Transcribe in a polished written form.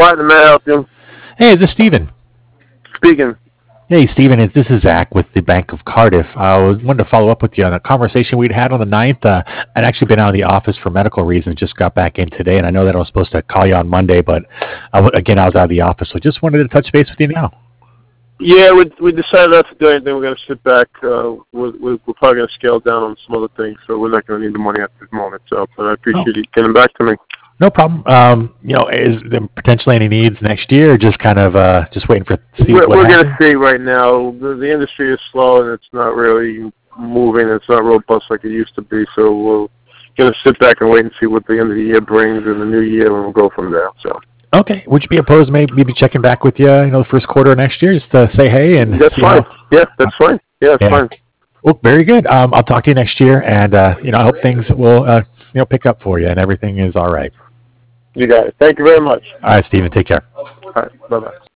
Platinum, may I help you? Hey, is this Steven? Speaking. Hey, Steven, this is Zach with the Bank of Cardiff. Wanted to follow up with you on a conversation we'd had on the 9th. I'd actually been out of the office for medical reasons, just got back in today, and I know that I was supposed to call you on Monday, but again, I was out of the office, so just wanted to touch base with you now. Yeah, we decided not to do anything. We're going to sit back. We're probably going to scale down on some other things, so we're not going to need the money at this moment. So, but I appreciate you getting back to me. No problem. Is there potentially any needs next year, or just kind of just waiting for see what We're happens? going to see right now. The industry is slow, and it's not really moving. It's not robust like it used to be. So we're going to sit back and wait and see what the end of the year brings in the new year, and we'll go from there. So. Okay. Would you be opposed to maybe checking back with you, the first quarter of next year, just to say hey and That's fine. Yeah, that's fine. Yeah, that's fine. Well, very good. I'll talk to you next year, and I hope things will pick up for you and everything is all right. You got it. Thank you very much. All right, Steven. Take care. All right. Bye-bye.